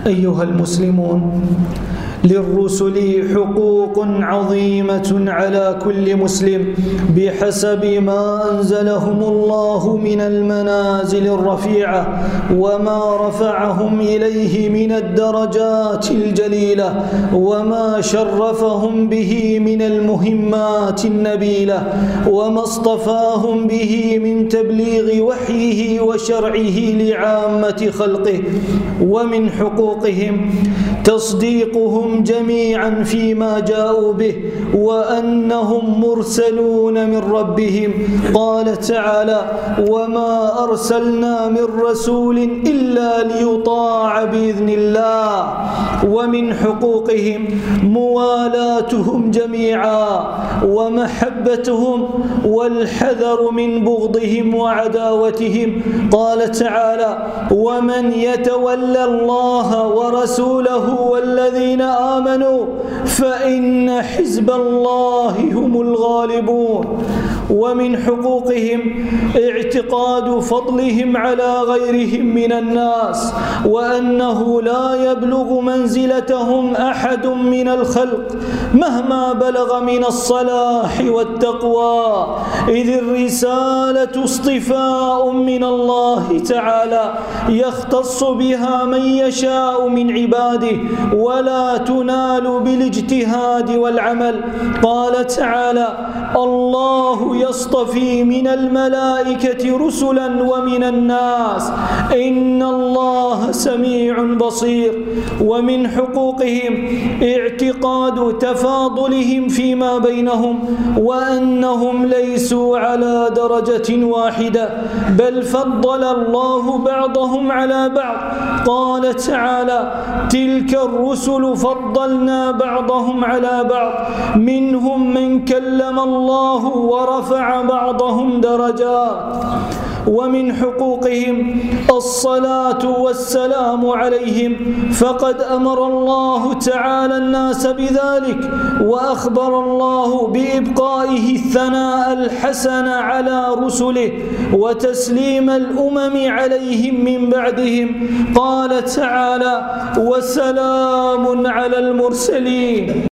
أيها المسلمون، للرسل حقوق عظيمة على كل مسلم بحسب ما أنزلهم الله من المنازل الرفيعة وما رفعهم إليه من الدرجات الجليلة وما شرفهم به من المهمات النبيلة وما اصطفاهم به من تبليغ وحيه وشرعه لعامة خلقه. ومن حقوقهم تصديقهم جميعا فيما جاءوا به وأنهم مرسلون من ربهم. قال تعالى: وما أرسلنا من رسول إلا ليطاع بإذن الله. ومن حقوقهم موالاتهم جميعا ومحبتهم والحذر من بغضهم وعداوتهم. قال تعالى: ومن يتولى الله ورسوله والذين آمنوا فإن حزب الله هم الغالبون. ومن حقوقهم اعتقاد فضلهم على غيرهم من الناس وأنه لا يبلغ منزلتهم أحد من الخلق مهما بلغ من الصلاح والتقوى، إذ الرسالة اصطفاء من الله تعالى يختص بها من يشاء من عباده ولا تنال بالاجتهاد والعمل. قال تعالى: الله يصطفي من الملائكة رسلا ومن الناس إن الله سميع بصير. ومن حقوقهم اعتقاد تفاضلهم فيما بينهم وأنهم ليسوا على درجة واحدة بل فضل الله بعضهم على بعض. قال تعالى: تلك الرسل فضلنا بعضهم على بعض منهم من كلم الله ورفع بعضهم درجات. ومن حقوقهم الصلاة والسلام عليهم، فقد أمر الله تعالى الناس بذلك وأخبر الله بإبقائه الثناء الحسن على رسله وتسليم الأمم عليهم من بعدهم. قال تعالى: وسلام على المرسلين.